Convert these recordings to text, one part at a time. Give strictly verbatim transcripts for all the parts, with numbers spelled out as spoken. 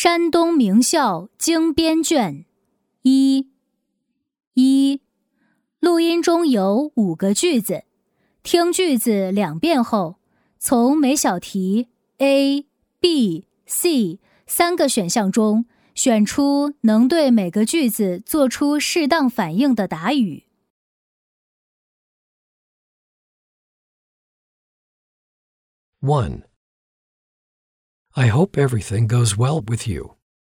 山东名校精编卷一一，录音中有五个句子，听句子两遍后，从每小题 A、B、C 三个选项中选出能对每个句子做出适当反应的答语。 one. I hope everything goes well with you.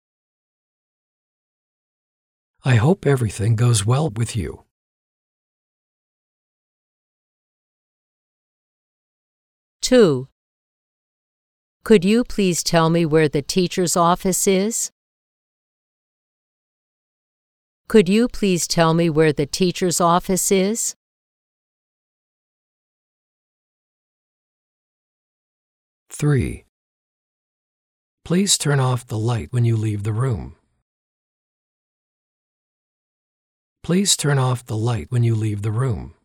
I hope everything goes well with you. two. Could you please tell me where the teacher's office is? Could you please tell me where the teacher's office is? three. Please turn off the light when you leave the room. Please turn off the light when you leave the room.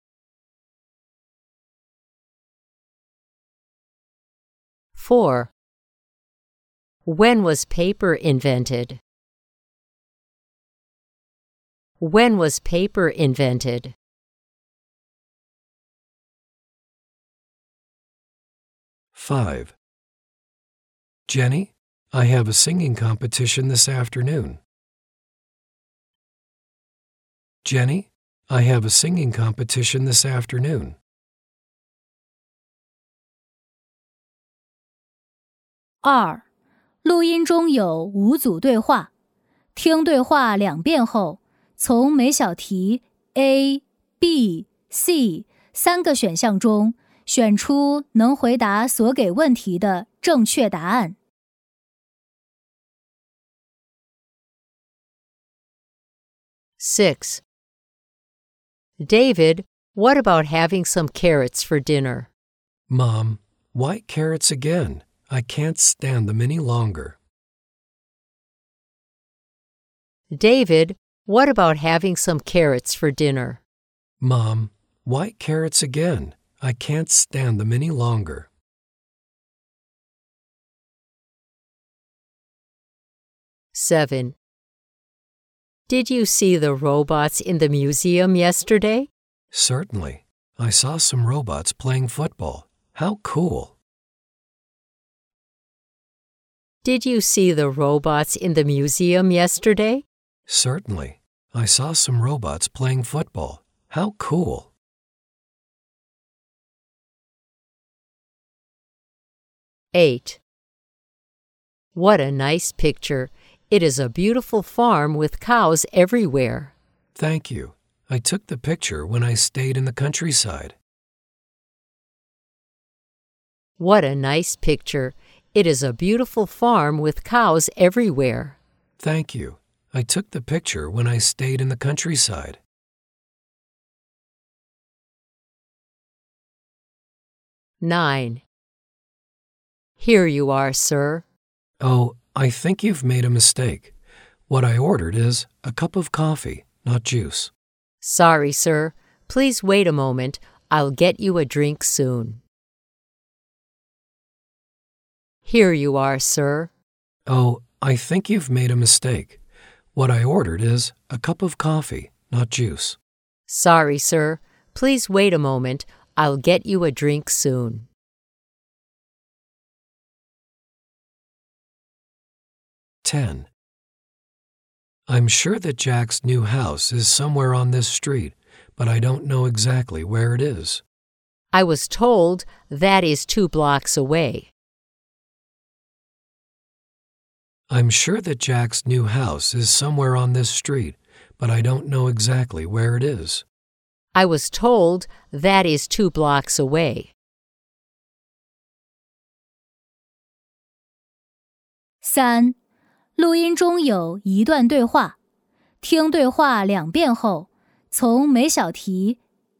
four. When was paper invented? When was paper invented? five. Jenny, I have a singing competition this afternoon. Jenny, I have a singing competition this afternoon. 二，录音中有五组对话，听对话两遍后，从每小题 A、B、C 三个选项中选出能回答所给问题的正确答案。 six. David, what about having some carrots for dinner? Mom, why carrots again? I can't stand them any longer. David, what about having some carrots for dinner? Mom, why carrots again? I can't stand them any longer. seven. Did you see the robots in the museum yesterday? Certainly. I saw some robots playing football. How cool. Did you see the robots in the museum yesterday? Certainly. I saw some robots playing football. How cool. eight. What a nice picture. It is a beautiful farm with cows everywhere. Thank you. I took the picture when I stayed in the countryside. What a nice picture. It is a beautiful farm with cows everywhere. Thank you. I took the picture when I stayed in the countryside. nine. Here you are, sir. Oh, I think you've made a mistake. What I ordered is a cup of coffee, not juice. Sorry, sir. Please wait a moment. I'll get you a drink soon. Here you are, sir. Oh, I think you've made a mistake. What I ordered is a cup of coffee, not juice. Sorry, sir. Please wait a moment. I'll get you a drink soon. ten. I'm sure that Jack's new house is somewhere on this street, but I don't know exactly where it is. I was told that is two blocks away. I'm sure that Jack's new house is somewhere on this street, but I don't know exactly where it is. I was told that is two blocks away. 三，录音中有一段对话，听对话两遍后，从每小题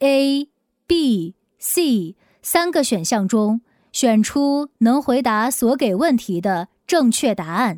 A、B、C 三个选项中选出能回答所给问题的正确答案。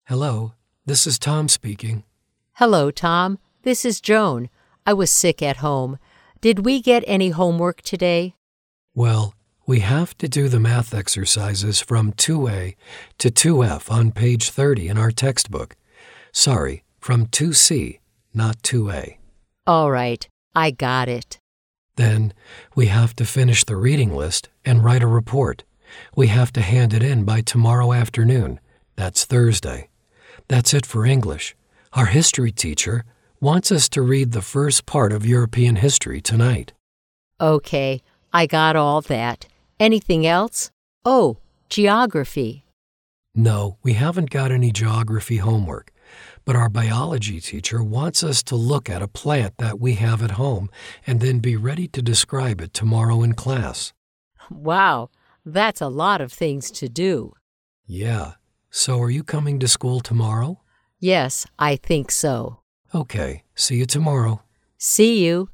Hello, this is Tom speaking. Hello, Tom. This is Joan. I was sick at home. Did we get any homework today? Well, we have to do the math exercises from two A to two F on page thirty in our textbook. Sorry, from two C, not two A. All right, I got it. Then we have to finish the reading list and write a report. We have to hand it in by tomorrow afternoon. That's Thursday. That's it for English. Our history teacher wants us to read the first part of European history tonight. Okay, I got all that. Anything else? Oh, geography. No, we haven't got any geography homework, but our biology teacher wants us to look at a plant that we have at home and then be ready to describe it tomorrow in class. Wow, that's a lot of things to do. Yeah. So are you coming to school tomorrow? Yes, I think so. Okay, see you tomorrow. See you.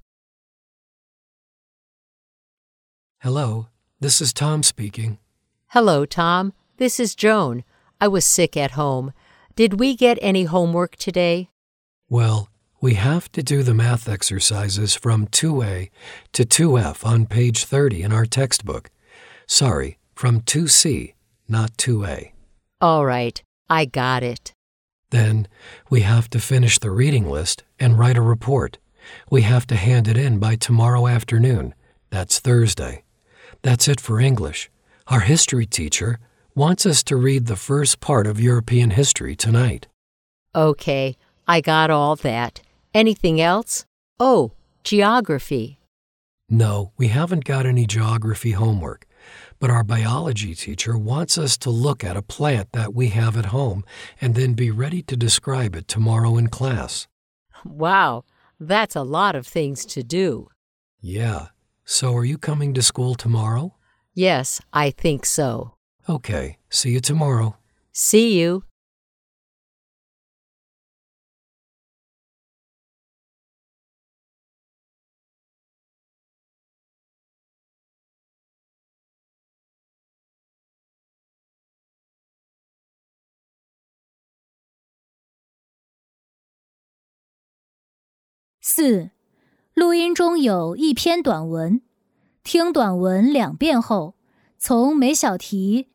Hello, this is Tom speaking. Hello, Tom. This is Joan. I was sick at home. Did we get any homework today? Well, we have to do the math exercises from two A to two F on page thirty in our textbook. Sorry, from two C, not two A. All right, I got it. Then we have to finish the reading list and write a report. We have to hand it in by tomorrow afternoon. That's Thursday. That's it for English. Our history teacher wants us to read the first part of European history tonight. Okay, I got all that. Anything else? Oh, geography. No, we haven't got any geography homework, but our biology teacher wants us to look at a plant that we have at home and then be ready to describe it tomorrow in class. Wow, that's a lot of things to do. Yeah. So are you coming to school tomorrow? Yes, I think so. Okay, see you tomorrow. See you. 四、录音中有一篇短文，听短文两遍后，从每小题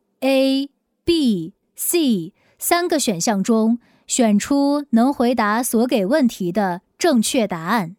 A、B、C 三个选项中选出能回答所给问题的正确答案。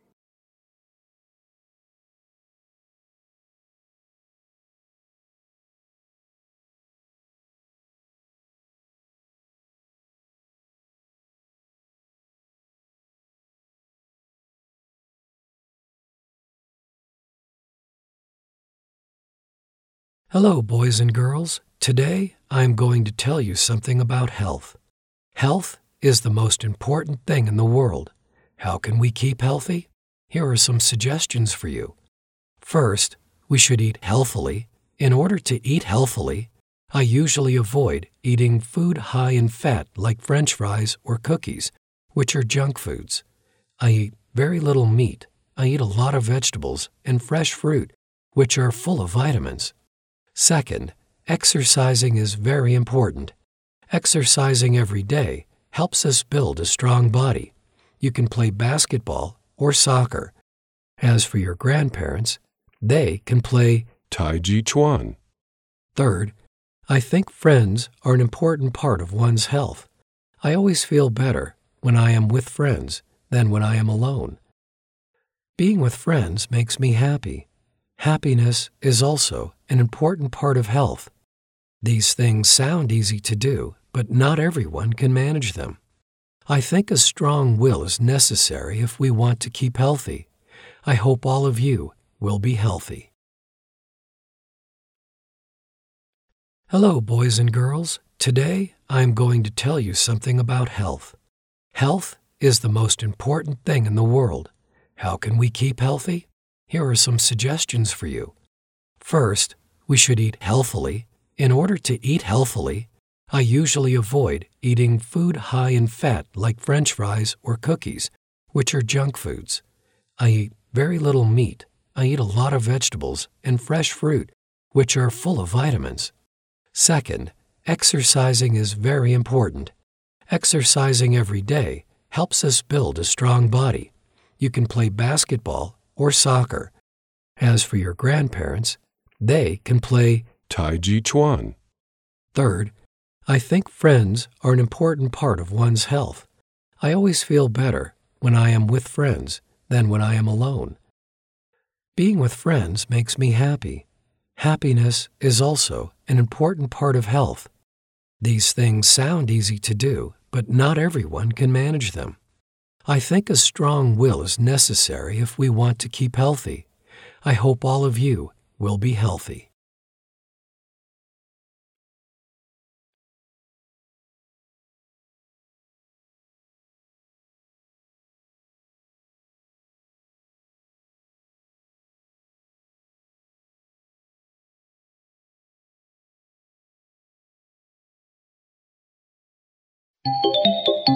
Hello, boys and girls. Today, I'm going to tell you something about health. Health is the most important thing in the world. How can we keep healthy? Here are some suggestions for you. First, we should eat healthily. In order to eat healthily, I usually avoid eating food high in fat like French fries or cookies, which are junk foods. I eat very little meat. I eat a lot of vegetables and fresh fruit, which are full of vitamins. Second, exercising is very important. Exercising every day helps us build a strong body. You can play basketball or soccer. As for your grandparents, they can play Tai Chi Chuan. Third, I think friends are an important part of one's health. I always feel better when I am with friends than when I am alone. Being with friends makes me happy. Happiness is also an important part of health. These things sound easy to do, but not everyone can manage them. I think a strong will is necessary if we want to keep healthy. I hope all of you will be healthy. Hello, boys and girls. Today, I'm going to tell you something about health. Health is the most important thing in the world. How can we keep healthy? Here are some suggestions for you. First, we should eat healthily. In order to eat healthily, I usually avoid eating food high in fat like French fries or cookies, which are junk foods. I eat very little meat. I eat a lot of vegetables and fresh fruit, which are full of vitamins. Second, exercising is very important. Exercising every day helps us build a strong body. You can play basketball or soccer. As for your grandparents, they can play Tai Chi Chuan. Third, I think friends are an important part of one's health. I always feel better when I am with friends than when I am alone. Being with friends makes me happy. Happiness is also an important part of health. These things sound easy to do, but not everyone can manage them. I think a strong will is necessary if we want to keep healthy. I hope all of you will be healthy. Thank you.